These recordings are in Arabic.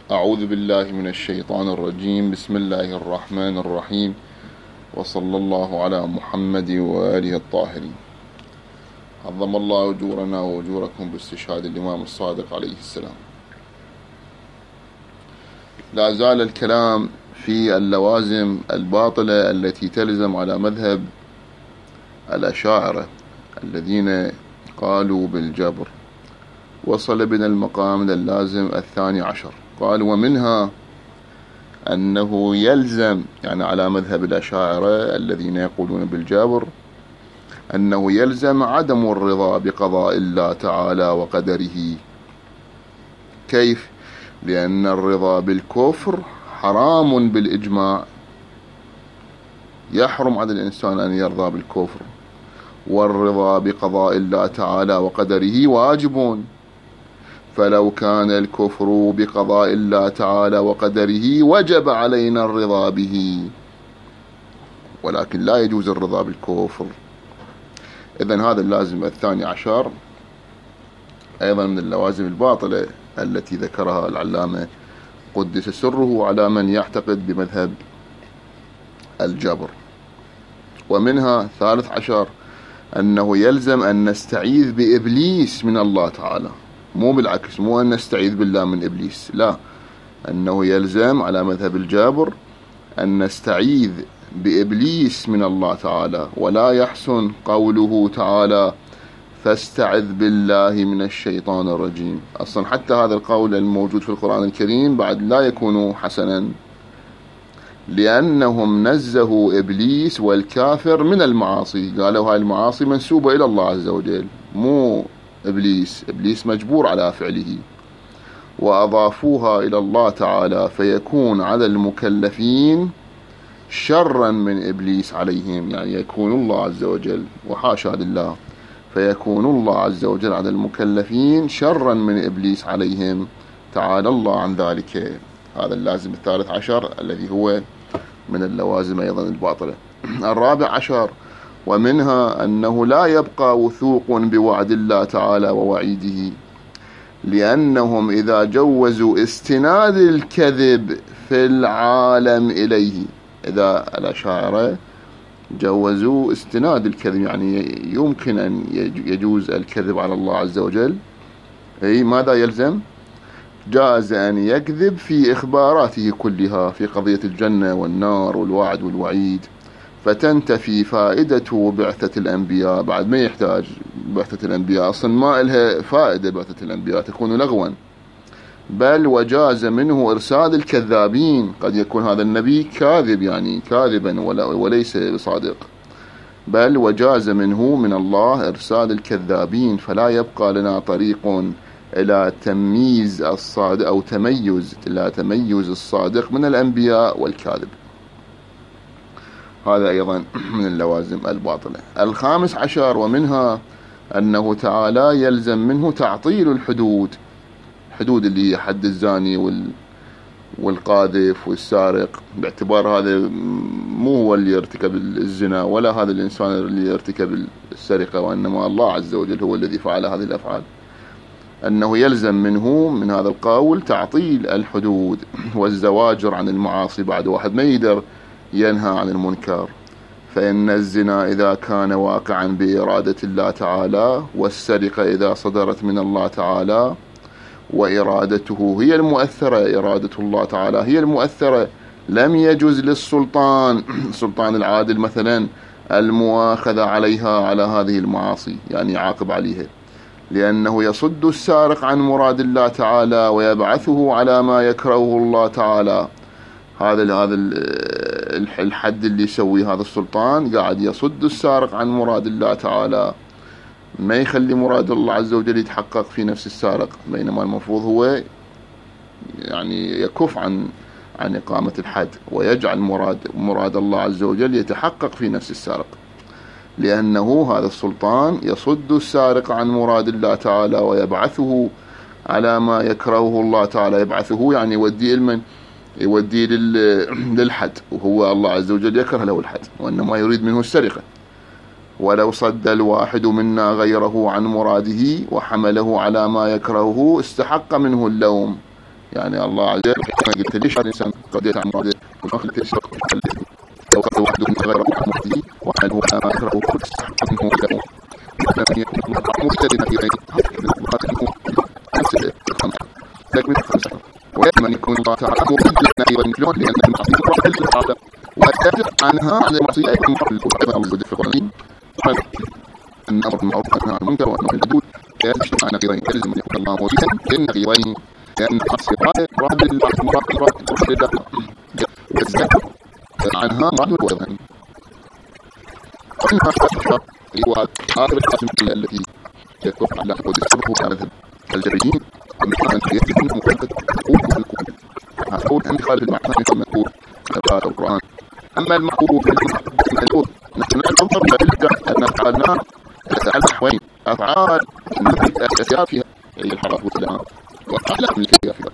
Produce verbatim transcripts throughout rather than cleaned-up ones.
أعوذ بالله من الشيطان الرجيم. بسم الله الرحمن الرحيم، وصلى الله على محمد وآله الطاهرين. عظم الله أجورنا وأجوركم باستشهاد الإمام الصادق عليه السلام. لا زال الكلام في اللوازم الباطلة التي تلزم على مذهب الأشاعرة الذين قالوا بالجبر. وصل بنا المقام للازم الثاني عشر، قال: ومنها أنه يلزم، يعني على مذهب الأشاعرة الذين يقولون بالجبر، أنه يلزم عدم الرضا بقضاء الله تعالى وقدره. كيف؟ لأن الرضا بالكفر حرام بالإجماع، يحرم على الإنسان أن يرضى بالكفر، والرضا بقضاء الله تعالى وقدره واجب. فلو كان الكفر بقضاء الله تعالى وقدره وجب علينا الرضا به، ولكن لا يجوز الرضا بالكفر. إذن هذا اللازم الثاني عشر أيضا من اللوازم الباطلة التي ذكرها العلامة قدس سره على من يعتقد بمذهب الجبر. ومنها ثالث عشر أنه يلزم أن نستعيذ بإبليس من الله تعالى، مو بالعكس، مو أن نستعيذ بالله من إبليس، لا، أنه يلزم على مذهب الجبر أن نستعيذ بإبليس من الله تعالى. ولا يحسن قوله تعالى: فاستعذ بالله من الشيطان الرجيم. أصلا حتى هذا القول الموجود في القرآن الكريم بعد لا يكون حسنا، لأنهم نزهوا إبليس والكافر من المعاصي، قالوا هاي المعاصي منسوبة إلى الله عز وجل، مو إبليس، إبليس مجبور على فعله، وأضافوها إلى الله تعالى، فيكون على المكلفين شرا من إبليس عليهم، يعني يكون الله عز وجل، وحاشا لله، فيكون الله عز وجل على المكلفين شرا من إبليس عليهم، تعالى الله عن ذلك. هذا اللازم الثالث عشر الذي هو من اللوازم أيضا الباطلة. الرابع عشر ومنها أنه لا يبقى وثوق بوعد الله تعالى ووعيده، لأنهم إذا جوزوا استناد الكذب في العالم إليه، إذا الأشاعرة جوزوا استناد الكذب، يعني يمكن أن يجوز الكذب على الله عز وجل، أي ماذا يلزم؟ جاز أن يكذب في إخباراته كلها في قضية الجنة والنار والوعد والوعيد، فتنتفي فائدة بعثة الأنبياء. بعد ما يحتاج بعثة الأنبياء، أصلا ما إلها فائدة بعثة الأنبياء، تكون لغوا. بل وجاز منه إرسال الكذابين، قد يكون هذا النبي كاذب، يعني كاذبا وليس بصادق، بل وجاز منه من الله إرسال الكذابين، فلا يبقى لنا طريق إلى تمييز الصادق أو تميز إلى تميز الصادق من الأنبياء والكاذب. هذا أيضا من اللوازم الباطلة. الخامس عشر ومنها أنه تعالى يلزم منه تعطيل الحدود، حدود اللي هي حد الزاني وال والقاذف والسارق، باعتبار هذا مو هو اللي يرتكب الزنا ولا هذا الإنسان اللي يرتكب السرقة، وإنما الله عز وجل هو الذي فعل هذه الأفعال. أنه يلزم منه من هذا القول تعطيل الحدود والزواجر عن المعاصي. بعد واحد ما يقدر ينهى عن المنكر، فإن الزنا إذا كان واقعا بإرادة الله تعالى، والسرقة إذا صدرت من الله تعالى، وإرادته هي المؤثرة، إرادة الله تعالى هي المؤثرة، لم يجوز للسلطان سلطان العادل مثلا المؤاخذة عليها على هذه المعاصي، يعني يعاقب عليها، لأنه يصد السارق عن مراد الله تعالى ويبعثه على ما يكرهه الله تعالى. هذا هذا الحد اللي يسوي هذا السلطان، قاعد يصد السارق عن مراد الله تعالى، ما يخلي مراد الله عز وجل يتحقق في نفس السارق، بينما المفروض هو يعني يكف عن عن إقامة الحد، ويجعل مراد مراد الله عز وجل يتحقق في نفس السارق، لأنه هذا السلطان يصد السارق عن مراد الله تعالى ويبعثه على ما يكرهه الله تعالى. يبعثه يعني يوديه المن يوديه للحد، وهو الله عز وجل يكره له الحد، وإنما يريد منه السرقة. ولو صد الواحد منا غيره عن مراده وحمله على ما يكرهه استحق منه اللوم، يعني الله عز وجل حينما قلت ليش هذا الإنسان قد يتعمد وآخر تيسر لو قد وحده من غير مهدي وحل هو ما أكره كل استحق منه له لكن يكون مبتدئ في غيره وقاتله نفسه الخمسة لكن الخمسة ويجب أن يكون الله تعالى مبتدئ أيضا مثلون لأن المعصية راحل في العالم ويدافع عنها عن المعصية يكون محل القرآن أو الوجود في القرآن الأمر بالمعروف والنهي عن المنكر وأنه الحدود يجب أن نقيضين يلزم أن يكون الله موجودا لأن نقيضين لأن المعصية راد المراد راد راد والزكاة عنها راد والوزن وإنها أشهر هو آخر القسم التي يتوقع على حدود السبب هو مذهب الجريين ومن أن يجب أنه مؤكد قول في القرآن هذا قول عند خالد المعنى مثل مذكور في القرآن أما المحبوب المحبوب نحن ننظر للجع أن فعلنا على نحوين أفعال الأسيار فيها هي الحرارة والسلام وأفعال الملكية فيها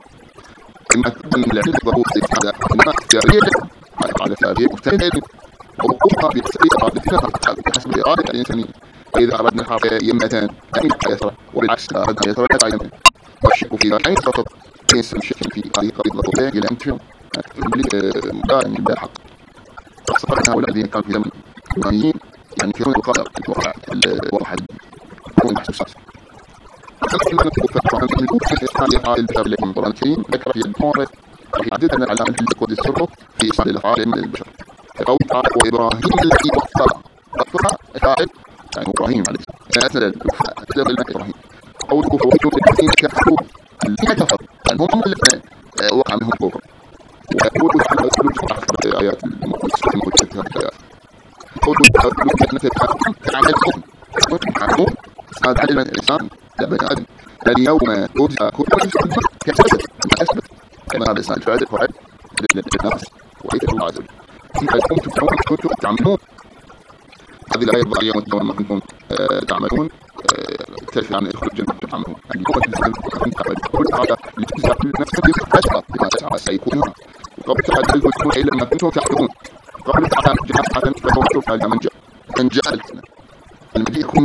إما أن العلم ضروري هذا إما اختيارية على الأفعال مجتهدة ووقوفها بتسرية قادتنا بحسب إرادة الإنسانية فإذا أردنا الحركة يمتان أن يسرى وبالعكس أردنا يسرى لا يمتان والشك فيها أين فقط ليس الشك في هذه قضية ضرورية إلى أن تفهم مقارن بالحق فصفرنا هؤلاء الذين كانوا في زمن الإيمانيين يعني في القدر الواقع الواحد هو محسوسات أما أن نتوقع فهم أن الكفر في إصحاب البشر لكم القرآن الكريم ذكر في المحاورة في عدد من العلامات التي تقود السر في إصحاب الأفعال من البشر كقول تعالى وإبراهيم الذي وفى وفى فاعل يعني إبراهيم عليه السلام أسأل الوفاء أسأل بالله إبراهيم قوله فوجود الذين كفروا الذين كفروا يعني هم الذين وقع منهم كفر ويقول تعالى يقول تعالى آيات الموجودة في هذه الآيات قوله تعالى كأنك تعملكم كنتم تعلمون هذا علم الإنسان لا بني آدم اليوم تجزى كل نفس كسبت ما أثبت كما هذا الإنسان الفاعل فاعل للنفس وعيد الله عز وجل كنتم تعملون كنتم تعملون هذه الآية الضائية وانتم ما كنتم تعملون تشفي عن إخراج الجنة تعملون اليوم تجزى كنتم تعملون كل هذا لتجزى كل نفس تسعى بما تسعى سيكونها وقبل تعالى تلبسون إلى ما كنتم تعملون قبل تعالى جهاز عدم فهو فعل من جاء من جاء الفتنة المجيء يكون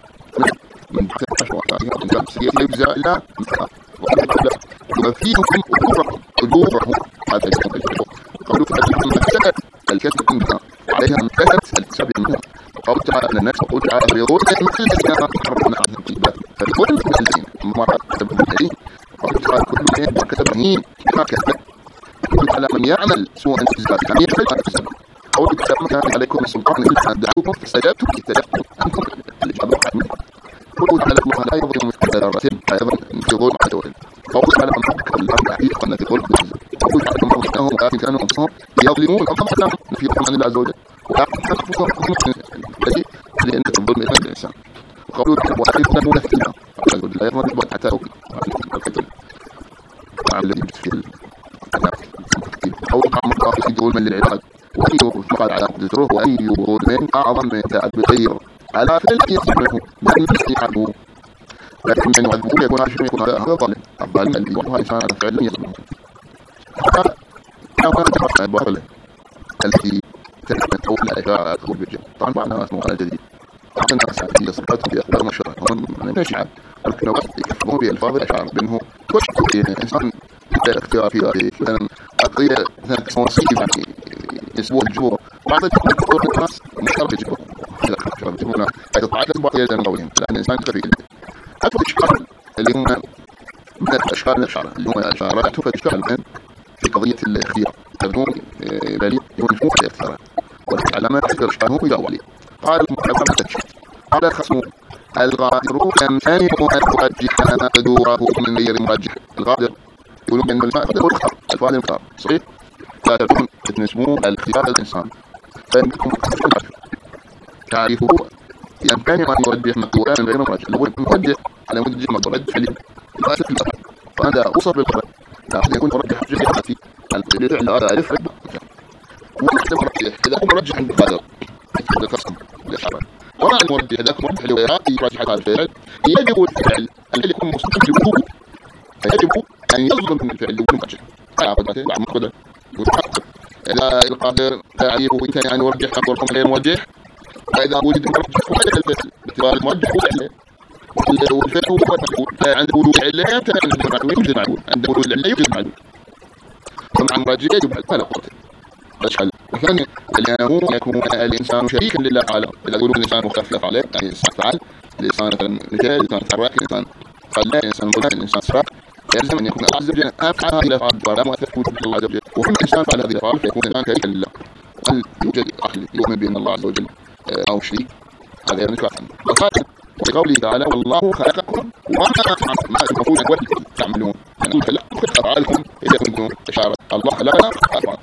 من حتى وقائها من جاء سيئة يجزى إلا وفيهم أجورهم أجورهم هذا يكون الكتب قالوا فأجلهم مكتبت الكتب منها وعليها مكتبت الكتب منها وقالوا تعالى أن الناس وقالوا تعالى يقول مثل الذين حرمنا عنهم الكتاب فيقول مثل الذين ما كتبوا الذين قالوا تعالى كل من كتب مهين ما كتب يقول على من يعمل سوءا تجزى كان يفعل ما تجزى قولوا كتاب ما كان عليكم السلطان إلا أن دعوكم فاستجبتم استجبتم أنتم الإجابة واحد منكم قولوا تعالى الله لا يظلم مثقال ذرة أيضا في ظلم على ظلم قولوا تعالى من حقك الأرض حقيقة أن في ظلم قولوا تعالى من حقهم ولكن كانوا أنفسهم يظلمون أنفسهم في ظلم عن الله عز وجل ولكن أنفسهم الذي لأن الظلم إثم الإنسان وقولوا تعالى وأخذ تنمون في الله لا يظلم الظلم حتى أوكل وعلى الذي يجب في قولوا تعالى الله في ظلم للعباد وأي فقد على قدره وأي ظلم أعظم من تعب غير على فالذي يصبره لن يستطيعه لكن من يعذبه يكون عشر يكون هذا ظالم الظالم الذي يوضع إنسان على فعل لم يظلمه هذا كان تفرق الباطل التي تثبت أو لا إذا تقول بالجهل طبعا بعضنا اسمه على الجديد بعض الناس التي صفاتهم بأخبار مشهورة ومن يشعر لكن لو يكفرون بألفاظ الأشعار بأنه تشعر إنسان اختيار في ذلك قضية مثلا كسونسية يعني أسبوع الجبور بعض الناس مشترك الجبور إذا كانت الجبور يتطاعد بعض يزن قولهم لأن الإنسان كفيل أتوا الإشكال اللي هم من الأشكال الأشعار اللي هم الأشعار أتوا الإشكال الآن في قضية الاختيار تبدون بالي يكون فوق الاختيارات والعلامات تذكر الإشكال هم يجاوب عليه قال المحرم التشكيل قال الخصم الغادر يمتنع أن يرجح قدوره من غير مرجح الغادر يقولون بأن الماء هو الخطر الفعل المختار صحيح لا تكون تنسبون الاختيار الإنسان فإنكم تعرفه يمكن أن يرجح مقدورا من غير مرجح لو مرجح على مدى مرجح عليه فأسف الأخر فهذا أوصف بالخبر لأحد يكون مرجح جزء في الفعل هذا ألف ربع ومحتم مرجح إذا كنت مرجح عند القادر هذا قسم الإشعار ومع المرجح إذا كنت مرجح لويراتي يرجح هذا الفعل يجب الفعل الذي يكون مستقل بوجوده فيجب أن يظلم من الفعل الأول مرجح أعقد مثلا بعد مقدر وتحقق إذا القادر تعريفه إن كان يعني مرجح أقول غير مرجح فإذا وجد مرجح فهذا الفعل باعتبار المرجح هو فعله والفعل هو المفعول. عند وجود العلة يمتنع المفعول يوجد المعلول، عند وجود العلة يوجد المعلول. طبعا الرجل يجب على فلا قوة أشحل. وثانيا لأنه يكون الإنسان شريكا لله تعالى. إذا يقولون الإنسان مختلف عليه، يعني الإنسان فعل، الإنسان مثلا مثال، الإنسان تحرك، الإنسان خلى، الإنسان ظلم، الإنسان سرق، يلزم أن يكون الله عز وجل أفعل هذه الأفعال لا مؤثر في وجود الله عز وجل. وكل إنسان فعل هذه الأفعال فيكون الإنسان شريكا لله. هل يوجد أهل يؤمن بأن الله عز وجل أو شريك؟ هذا يعني كافر. وخاتم بقوله تعالى والله خلقكم وما تفعلون أن تعملون. يعني خلقكم أفعالكم إذا كنتم إشارة الله خلقنا أفعال.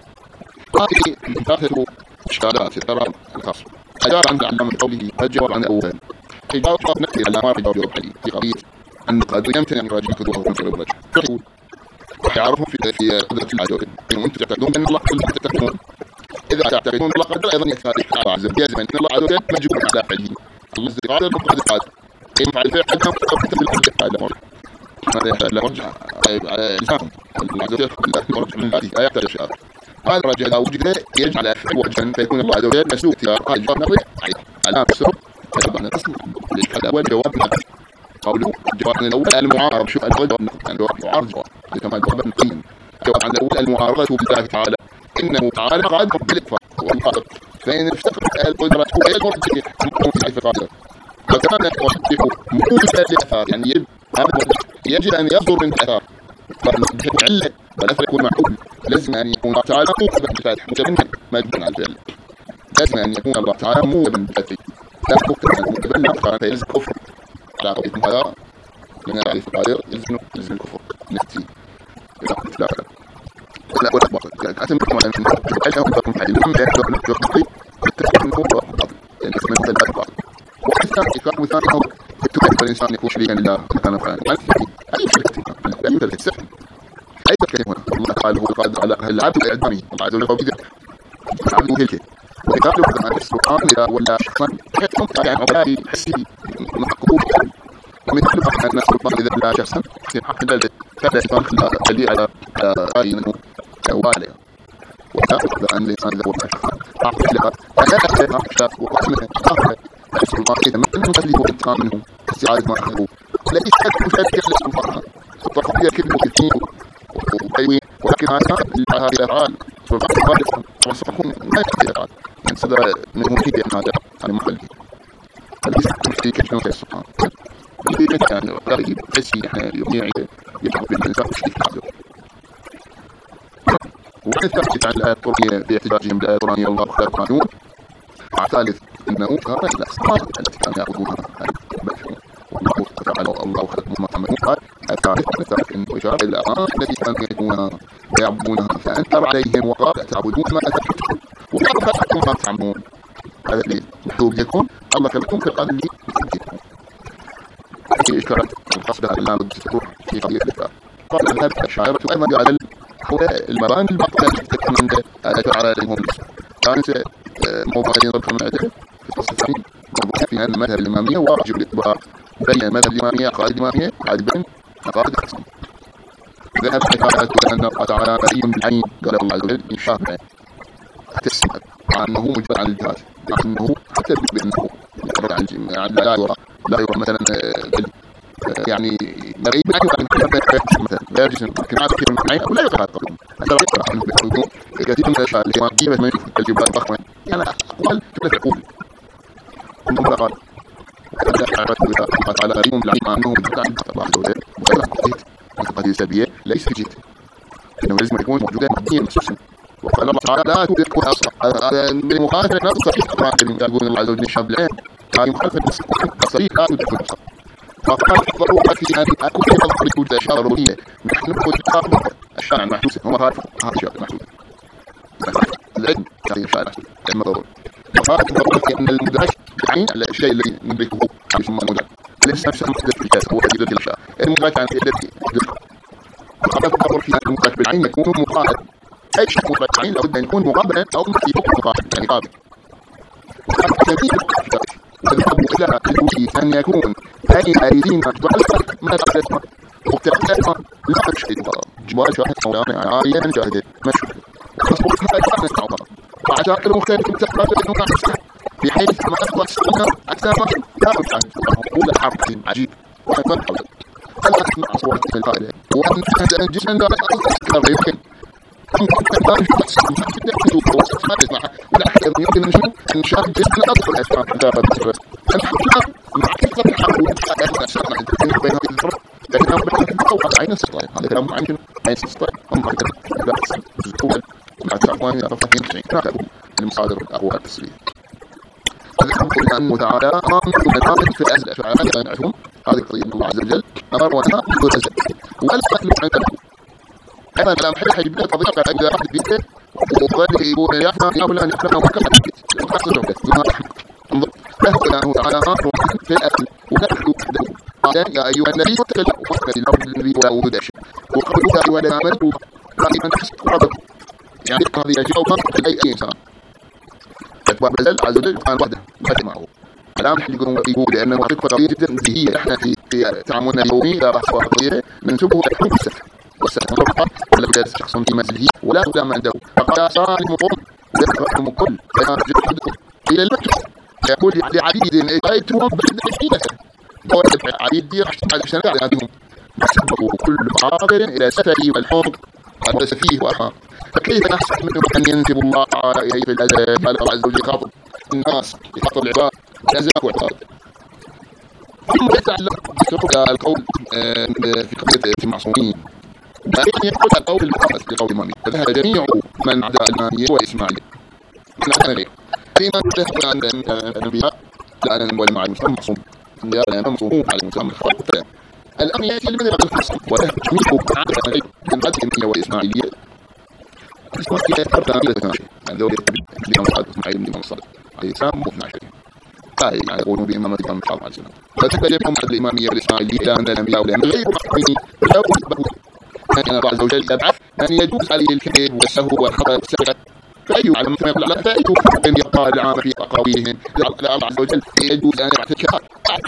هذه ثلاثة إشكالات في الترى الخاص. أجاب عن علامة قوله الجواب عن أول إجابة طاف نفسي على ما في جواب علي في قضية أن قد يمكن أن يراجع كتبه من غير الرجل. يقول ويعرفهم في في قدرة العدو إن أنتم تعتقدون أن الله كله تعتقدون. إذا تعتقدون الله قدر أيضا يثبت الله عز وجل أن الله عز وجل مجبور على فعله. الله قادر وقادر قادر. إن فعل فعل حتى قبل الحجة هذا مرة. هذا يحتاج لرجع على لسانهم. الله عز وجل مرجع من هذه آيات الأشياء. هذا الرجع إذا وجد يجعل أفعل وجها فيكون الله عز وجل مسلوك في قال الجواب نقضي على بسرعة. فيجب أن نقسم الأول جوابنا قوله الجواب عن الأول المعارض. شوف الأول جواب عن الجواب معارض جواب كما جواب القيم. جواب عن الأول المعارضة بالله تعالى إنه تعالى قادر بالإكفار والقادر. فإن افتقر القدرة هو المرجع ممكن في قادر. وكمان يصبح موجبا لأثار يعني يجب يجب أن يصدر من أثار. فالمجهد علة والأثر يكون معقول. لازم أن يكون الله تعالى موجبا بالفاتح مجبا مجبا على الفعل. لازم أن يكون الله تعالى موجبا بالفاتح. لا تكتب موجبا لا فيلزم كفر على قضية هذا لأن يعرف القادر يلزم يلزم الكفر نفتي لا لا لا ولا باطل لا أتمكن ولا يمكن أجل أن تكون حديث من ذلك وأن تكون التكلم هو باطل يعني اسم مثل ذلك باطل. والثاني إكرام الثاني هو تكلم الإنسان يكون شريكا لله مكان فعلا أي شركة أي شركة تسفل أي تكلم هنا الله قال هو القادر على العبد الإعدامي الله عز وجل هو بيده العبد هيك وإقامة عن السلطان إذا ولا شخصا يحكم يعني عبادي حسي محقوق ومن كل أحد أن السلطان إذا لا شخصا في حق ذلك فهذا الشيطان خليه على رأي أنه والي وتأخذ أن الإنسان إذا هو شخصا أعطي لها أنا أخذ أخذ وقسمه أخذ السلطان إذا ما أنه تسليه انتقام منه استعادة ما أخذه ليس مشاركة للسلطان الطرفية كلمة كثير وتيوين ولكن هذه الأفعال سلطان الخالص وصفهم ما يكفي الأفعال من صدر من ممكن أن هذا عن محله فليس مفتي كشنو في السلطان في مكان قريب حسي إحنا يضيع يبقى بالإنسان مشترك هذا وعن الثالث عن الآية القرآنية باحتجاجهم بالآية القرآنية الله خلق قانون الثالث أنه كان الأسماء التي كانوا يعبدونها والله تعالى الله خلق ما تعملون قال الثالث الثالث أنه إشارة إلى الأمام التي كانوا يكونون يعبدونها فأنكر عليهم وقال تعبدون ما أتعبدون وقال خلقكم ما تعملون هذا اللي محدود يكون الله خلقكم كالقادر اللي يكون في إشكالات القصد الآن تروح في قضية الإثبات قال الأذهب الشاعرة أيضا يعدل حول المبان الباطلة تكون عند تعالى لهم كانت موضوع الذي نضرب من عدل في القصة الثانية موضوع في أن المذهب الإمامية واجب الاتباع بين المذهب الإمامية قائد الإمامية قائد بين قائد الحسن ذهب حكاية أن الله تعالى بريء بالعين قال الله عز وجل إن شاء الله تسمع أنه مجبر عن الجهاد أنه حتى بأنه يقرر عن لا يرى لا يرى مثلا يعني مريض عنه مثلا لا يجلس كما تذكر من العين ولا يقرأ القرآن هذا لا يقرأ عنه بالحدود كثير من الأشياء اللي واجبة من الجبال الضخمة يعني أقوال كما تقول ثم قال قال تعالى مريم بالعين أنه مجبر عن الله عز وجل وقال قضية قضية سلبية ليس في جهة إنه لازم يكون موجودة مبنية مخصوصا وقال الله تعالى لا تدركون أصلا هذا من مخالفة نص صحيح يقول الله عز وجل الشاب العين هذه مخالفة نص صحيح لا تدركون أصلا فقال الضرورة في أن أكون في أضحر وجود أشياء ضرورية نحن نقول الشارع المحدوثة هم خالفوا هذا الشيء المحدوث العلم هذه الشارع علم ضروري فقال الضرورة في أن المدرك عين الشيء الذي ندركه يسمى المدرك ليس نفس المحدث في الكاس هو يدرك الأشياء المدرك عن يدرك يدرك فقال الضرورة في أن المدرك بالعين يكون مقابل أي شيء مدرك عين لابد أن يكون مقابلا أو في حكم مقابل يعني قابل وقال كثير تذهب إلى الوجود أن يكون أي أيدين تعلق ما تعلق وتعلق لا تشهد جوال شاهد صوراني عارية من جاهدة مشهد وخصوص هذا كان يستعطى وعجائر مختلفة تقرأ أنه نعم في حيث ما أصبح السنة أكثر لا تفعل أقول الحرب عجيب في القاعدة وأن جسما لا يتذكر يمكن ولا أحد يمكن أن يشوف أن شاب جسما أطفال أسماء مجرد بس الحقيقة مع كثرة الحرب والأسماء بين هذه الفرق لكنهم بالتوقع عين السطايا هذا كلام عين عين السطايا هم لا الأول مع تعوان يعرف يمكن نعتبر المصادر الأقوى التسلية هذا أنه تعالى أمام المناطق في الأزل شعائر ينعتهم هذه قضية الله عز وجل أمر ونهى بدون أزل ولا تأكلوا عن ذلك أيضا كلام حلو حيجيب لنا قضية قال إذا واحد بيته وظل يقول يا فلان يا فلان يا فلان وكذا وتحصل جوده دون رحمة انظر فهو تعالى أمر في الأكل ونحن قال يا أيها النبي اتق الله واتق الأرض النبي ولا وجود أشياء وقالوا يا أيها الذين آمنوا دائما تحسبوا ربكم يعني قضية جوهر أي إنسان أكبر بزل عز وجل كان وحده وحده معه كلام يقولون يقول لأنه حقيقة قضية جدا هي إحنا في في تعاملنا اليومي لا بحث قضية منسوبه الحب والسفر والسفر مرفق ولا بدأ شخص في منزله ولا قدام عنده فقال صالح قوم ذكرهم كل كان جهدهم إلى المكتب يقول لعبيد أيتهم بعد عشرين سنة قال عبيد دي رح بعد عشرين سنة هذهم سبقوا كل عابر إلى سفري والحوض هذا سفيه وأخاه فكيف نحسب منهم أن ينسب الله تعالى إليه في الأزل قال الله عز وجل يخاطب الناس يخاطب العباد الأزل والعباد ثم يتعلق بسرق القول في قضية المعصومين لكن يقول القول المخالف لقول الإمامية فذهب جميع من عدا الإمامية والإسماعيلية من عدا غيره الإمام ذهب عن الأنبياء لا أنا ولا مع المسلم معصوم الأنبياء لا معصومون على المسلم الخاطئ الأمر يأتي المذهب الخاص وذهب جميع من عدا الإمامية والإسماعيلية الإسماعيلية فرق عن ذلك ماشي هذول الإمام الصادق إسماعيل بن الإمام الصادق عليه السلام واثني عشر لا يعني يقولون بإمامة الإمام الصادق عليه السلام فتبقى لهم الإمامية والإسماعيلية إلى أن الأنبياء والأنبياء غير محكمين لا يثبتون أن الله عز وجل يبعث أن يجوز عليه الكذب والسهو والخطأ والسرقة فأي على مثل ما يقول على فأي أن يقال العام في أقاويلهم الله عز وجل يجوز أن يبعث الكهات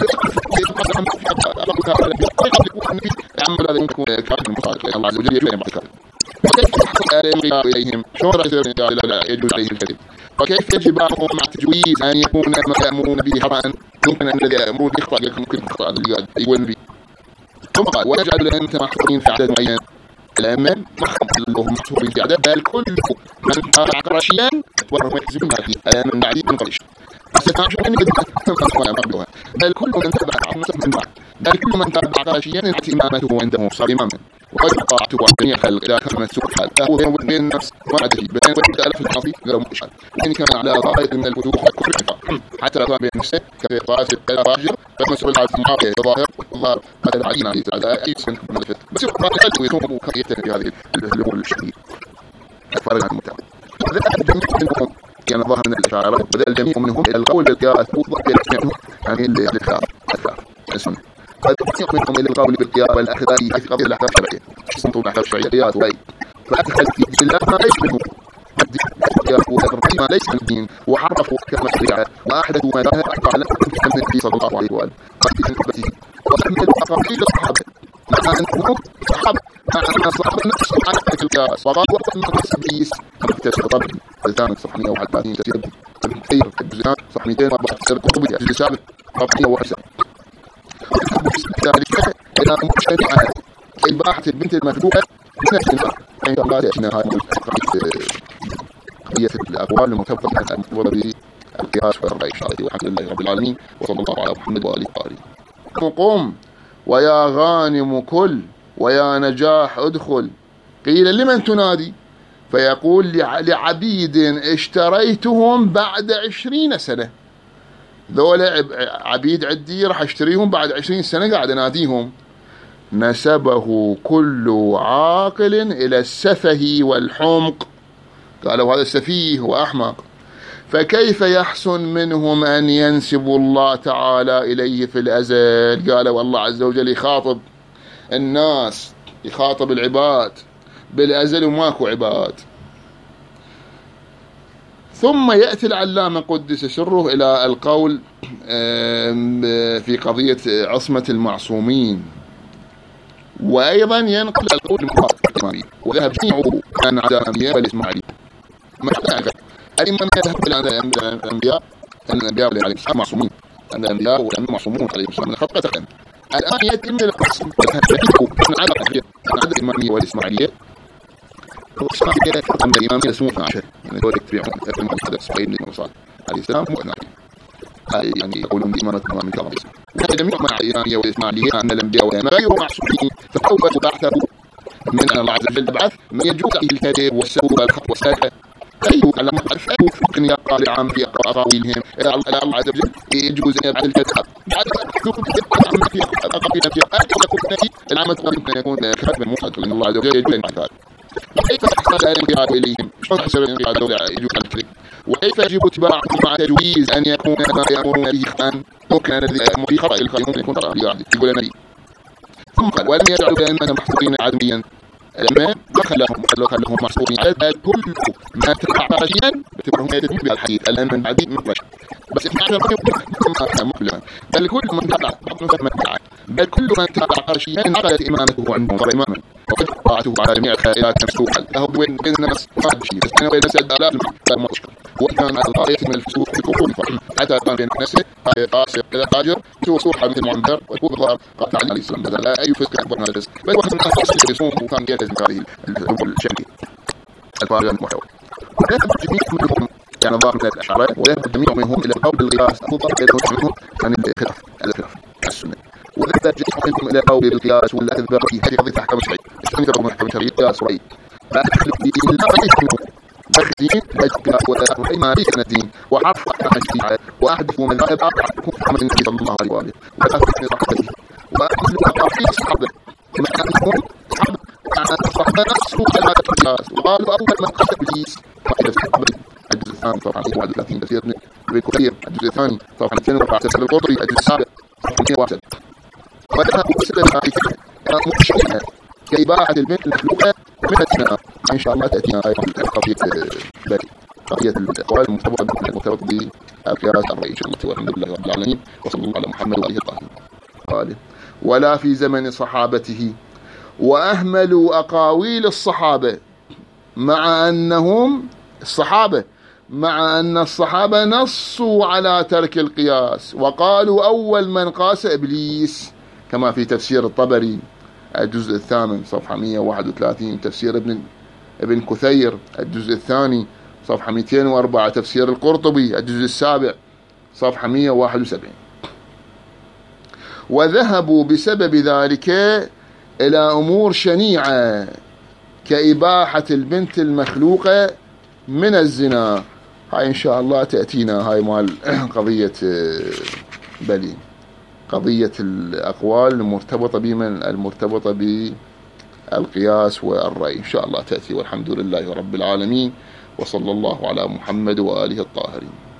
عمل هذا يمكن كاتب المصادق لأن الله عز وجل يجوز أن يبعث الكهات وكيف يحصل إليهم شلون رأي قال لا يجوز عليه الكذب وكيف يجب عليهم مع تجويز أن يكون ما يأمرون به خطأ يمكن أن الذي يأمرون به خطأ يمكن خطأ الذي يقول به ثم قال ونجعل لهم محصورين في عدد معين الأئمة محصورين محصورين في عدد بل كل من طالع قرشيا وهم يحزبون هذه الأئمة من بعيد من قريش ستعجبون قد بل كل من تبع من بعد بل كل من تبع قرشيا يأتي إمامته عنده صار إماما وقد قطعت وعدني الخلق إذا كان مسوق الحال فهو بين وبين النفس وعدتي بين وبين ألف الحاصي غير مؤشر لأن كان على غاية من الوجوه والكفر حتى لا بين نفسه كفي طائف الراجل فمسؤول الحال في المعاقية الظاهر والظاهر مثل علينا على أي سنة من الفت بس يبقى الحل ويصوم كريته في هذه الأمور الشديدة فرق عن المتابع هذا الجميع منهم كان ظاهر من الأشاعرة بدأ الجميع منهم إلى القول بالقياس وضع بين يعني الإخلاف السنة قد يقوم منهم إلى القول بالقياس والأخذ في قضية الأحكام الشرعية صنطوا الأحكام الشرعية قياس وأي فأدخل في الله ما ليس منه ما ليس من الدين وحرفوا كما الشريعة وأحدثوا ما ظاهر أحقا لكم في سنة النبي صلى الله عليه وآله في نسبته وحملوا أقاطيل الصحابة مع أنهم صحابة مع أن الصحابة نفسهم على القياس وقالوا أن التسبيس تسبب الثاني صفحة مئة وواحد وثلاثين تسبب خير الجزئات صفحة مئتين وأربعة وتسعين كتب الجزء السابق صفحة مئة وواحد ذلك إلى مجتمع إباحة البنت المفلوقة بنفس المعنى عند الله لأن هذه قضية الأقوال المتفقة المفروضة بالقياس والرأي الشرعي والحمد لله رب العالمين وصلى الله على محمد وآله وآله قم ويا غانم كل ويا نجاح ادخل قيل لمن تنادي فيقول لعبيد اشتريتهم بعد عشرين سنة ذولا عبيد عدي راح اشتريهم بعد عشرين سنة قاعد اناديهم نسبه كل عاقل إلى السفه والحمق قالوا هذا سفيه وأحمق فكيف يحسن منهم أن ينسبوا الله تعالى إليه في الأزل قالوا الله عز وجل يخاطب الناس يخاطب العباد بالأزل وماكو عباد ثم يأتي العلامة قدس سره إلى القول في قضية عصمة المعصومين وأيضا ينقل القول المخاطب الإمامي وذهب جميعه عن عدد الأنبياء والإسماعيلية ما احتاج الإمام يذهب إلى الأنبياء الأنبياء عليهم السلام معصومين الأنبياء والأنبياء معصومون عليهم السلام من خطأ تقدم الآن يتم القسم على عدد الإمامية والإسماعيلية. والإسماعيلية من الإمامية اسمه اثنا عشر، يعني دول يتبعون ابن محمد إسماعيل بن موسى عليه السلام هو اثنا عشر، يعني يقولون بإمامة الإمام الكاظم. جميع مع الإمامية والإسماعيلية أن الأنبياء والأئمة غير معصومين، فأول بعثه من أن الله عز وجل بعث من يجوز عليه الكذب والسوء والخط والسادة. أيوه لما تعرف أيوه في الدنيا قال عام في أقاويلهم الله عز وجل يجوز أن يبعث الكذب بعد ذلك عام في أقاويل في أقاويل يكون نبي العامة ممكن يكون كذب موحد لأن الله عز وجل يجوز أن يبعث. وكيف تحتاج الانقياد إليهم؟ شلون تحسب الانقياد يجوز على الكذب؟ وكيف يجب اتباعهم مع تجويز أن يكون ما يأمرون به خطأ؟ ممكن الذي يأمر به خطأ الخير ممكن يكون خطأ يقول النبي. ثم قال ولم يجعلوا بأننا محصورين عدميا لما دخلهم دخلهم محصورين على كل ما تبع رجيا بتبعهم يدهم بالحديث الآن من عديد من بشر بس إحنا عشان مقلما بل كل من تبع من تبع بل كل من تبع رجيا عقلت إمامته عندهم صار إماما وقد طاعته على جميع الخيرات مسروقا له وين بيننا ما بشيء بس أنا وين نسأل آلاف لا مشكلة وكان على الغاية من الفسوق في كفور حتى كان بين نفسه قاسر كذا فاجر في صوح مثل المعنبر ويكون ظهر قاتل عليه السلام بدل لا أي فسق أكبر من الفسق بل واحد من الناس يصوم وكان يلتزم هذه الحب الشرعي الفارغ المحتوى وذهب جميع منهم يعني ظاهر من الأشعار وذهب جميع منهم إلى قول القياس أفضل منهم عن الخلاف الخلاف السنة وذهب جميع منهم إلى قول القياس والأثبات في هذه قضية أحكام شرعية السنة تقوم أحكام شرعية قياس رأي فأحكام لا رأي الدين أجباء وأي ما ليس من الدين وعرف عن الشيعة وأحدثوا من ذلك أحدثوا محمد النبي صلى الله عليه وآله وأحدثوا صحابته وأحدثوا أحاديث الصحابة كما أنهم الصحابة نفسوا على القياس وقالوا أول من قتل إبليس قتل الصحابة. الجزء الثاني صفحة واحد وثلاثين تفسير ابن كثير. الجزء الثاني صفحة مئتين وأربعة تفسير القرطبي. الجزء السابع صفحة مئة وواحد. وذهبوا بسبب هذه مشكلة كإباحة البنت المخلوقة من الزنا. إن شاء الله تأتينا أيضا قضية ذلك قضية الأقوال المرتبطة بالمرتبط بالقياس الرأي إن شاء الله. والحمد لله رب العالمين وصلى الله على محمد وآله الطاهرين. قال ولا في زمن صحابته وأهملوا أقاويل الصحابة مع أنهم الصحابة مع أن الصحابة نصوا على ترك القياس وقالوا أول من قاس إبليس كما في تفسير الطبري الجزء الثامن صفحة مئة وواحد وثلاثين. تفسير ابن ابن كثير الجزء الثاني صفحة مئتين وأربعة. تفسير القرطبي الجزء السابع صفحة مئة وواحد وسبعين. وذهبوا بسبب ذلك إلى أمور شنيعة كإباحة البنت المخلوقة من الزنا. هاي إن شاء الله تأتينا هاي مال قضية بلي قضية الأقوال المرتبطة بمن المرتبطة بالقياس والرأي إن شاء الله تأتي. والحمد لله رب العالمين وصلى الله على محمد وآله الطاهرين.